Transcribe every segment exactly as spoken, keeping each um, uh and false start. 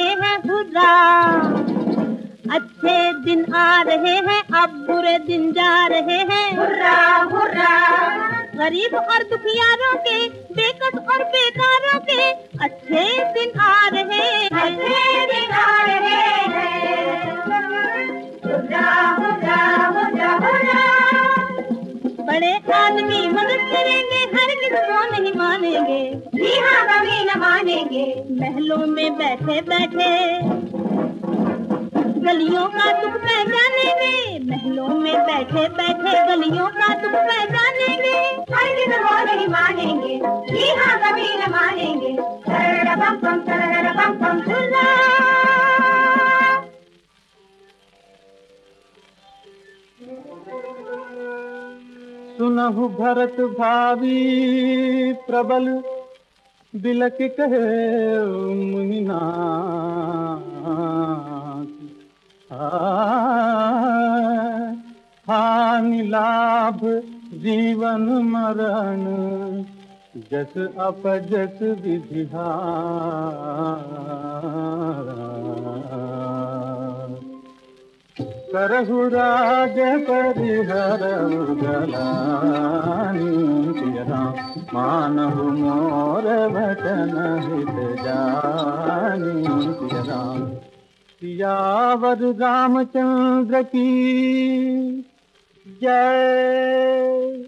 हैं हुर्रा, अच्छे दिन आ रहे हैं अब बुरे दिन जा रहे हैं हुर्रा हुर्रा। गरीब और दुखियारों के, बेकस और बेकारों के अच्छे दिन आ रहे हैं, अच्छे दिन आ रहे हैं हुर्रा हुर्रा हुर्रा हुर्रा। बड़े आदमी मदद करेंगे, हर किसको नहीं मानेंगे, जी हाँ कभी न मानेंगे। महलों में बैठे बैठे गलियों का दुख पहचानेंगे, महलों में बैठे बैठे गलियों का दुख पहचानेंगे, हर किसको नहीं मानेंगे, जी हाँ कभी न मानेंगे। बम बम बम बम हुर्रा। सुनहु भरत भावी प्रबल, बिलक कहे मुनिनाथ, हानि लाभ जीवन मरण, जस अपजस विधिहा। करहु राज परिहरहु गलानी, मानहु मोर वचन हित जानी। सियावर रामचंद्र की जय।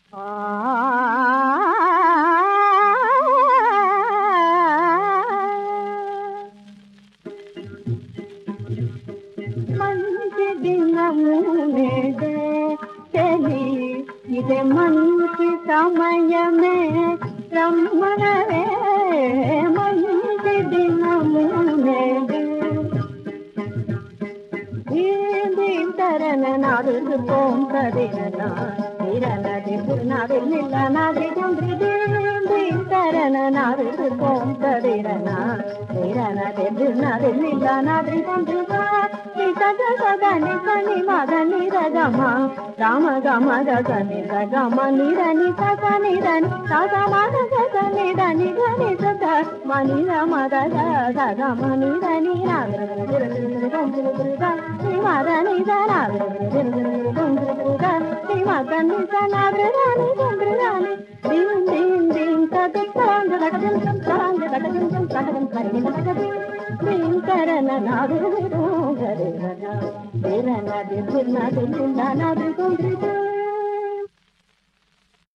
चली इधे मन की समय में रमन रे, मन के दिन मुने तरन नारुद पोम कदिरना, हिरना दिपुना दिलना नादि चंद्र दिन तरन नारुद पोम कदिरना, हिरना दिपुना दिलना नादि चंद्र। सदा सदा निधनि मदनि रगमा, राम गम गगनि रगम निरनि सदा निरनि सदा मद गगनि धनि धनि सदा मनि रम गगम निरनि नागर मदनि धनागर मदनि सनागर रानी चंद्र रानी। दिन दिन दिन तद सांग लगन सांग लगन लगन करिन लगन दिन करन नागर रे रना, तेरा ना दिल ना दिल ना ना दिल